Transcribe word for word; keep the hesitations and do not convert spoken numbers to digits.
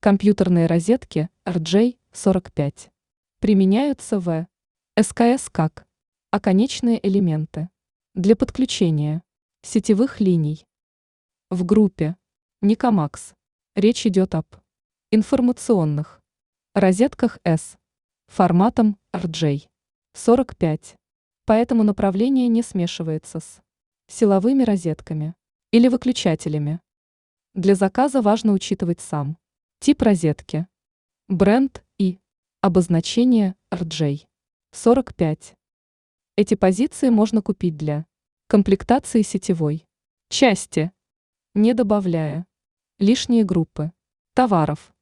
Компьютерные розетки эр джей сорок пять применяются в эс ка эс как оконечные элементы для подключения сетевых линий. В группе Никомакс речь идет об информационных розетках S форматом эр джей сорок пять, поэтому направление не смешивается с силовыми розетками или выключателями. Для заказа важно учитывать сам тип розетки, бренд и обозначение эр джей сорок пять. Эти позиции можно купить для комплектации сетевой части, не добавляя лишние группы товаров.